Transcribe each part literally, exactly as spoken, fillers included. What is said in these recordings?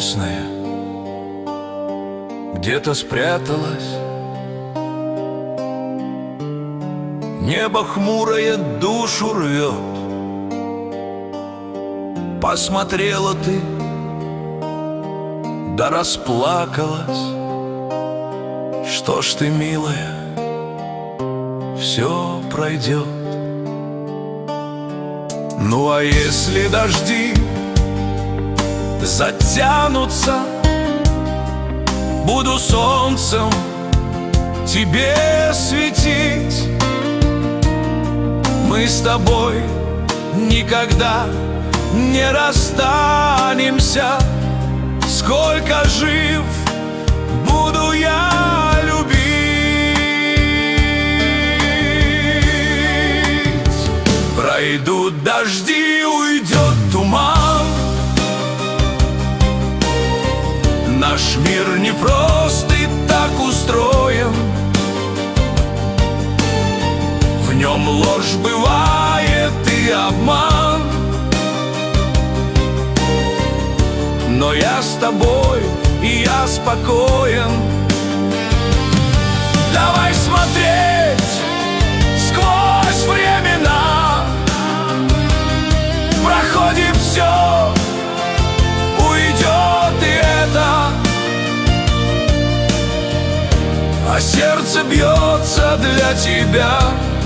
небесное где-то спряталось. Небо хмурое душу рвет. Посмотрела ты, да расплакалась. Что ж ты, милая, все пройдет. Ну а если дожди затянутся, буду солнцем тебе светить. Мы с тобой никогда не расстанемся. Сколько жив, буду я любить. Пройдут дожди, уйдет туман. Наш мир непрост и так устроен. В нем ложь бывает и обман. Но я с тобой, и я спокоен. Давай смотреть сквозь времена. Проходит все, уйдет и это. А сердце бьется для тебя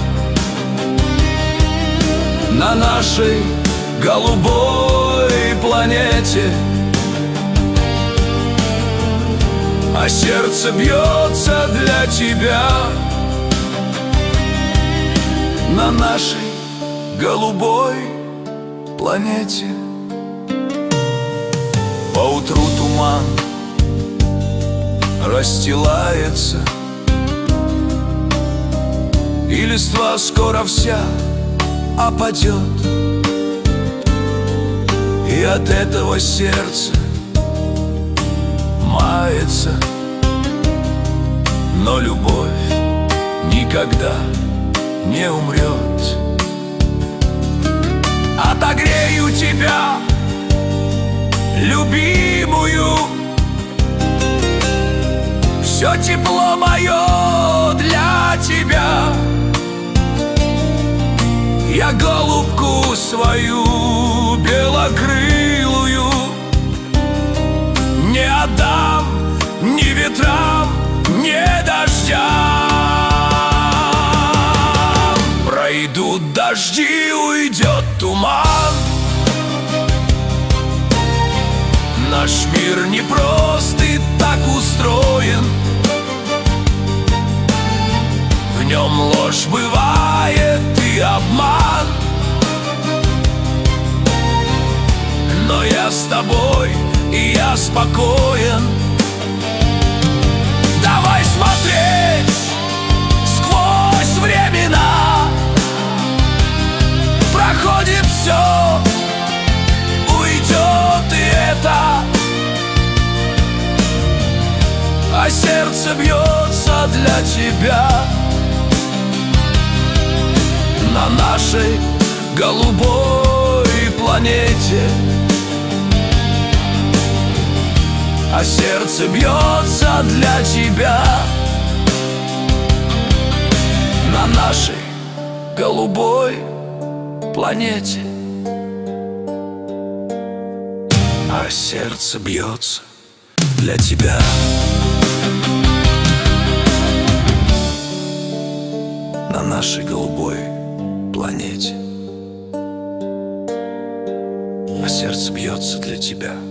на нашей голубой планете. А сердце бьется для тебя на нашей голубой планете. Поутру туман расстилается, и листва скоро вся опадет. И от этого сердце мается. Но любовь никогда не умрет. Отогрею тебя, любимую. Все тепло мое для тебя. Я голубку свою белокрылую не отдам ни ветрам, ни дождям. Пройдут дожди, уйдет туман. Наш мир непрост и так устроен. В нем ложь бывает и обман. Но я с тобой, и я спокоен. Давай смотреть сквозь времена. Проходит все, уйдет и это. А сердце бьется для тебя на нашей голубой планете. А сердце бьется для тебя на нашей голубой планете. А сердце бьется для тебя на нашей голубой планете. А сердце бьется для тебя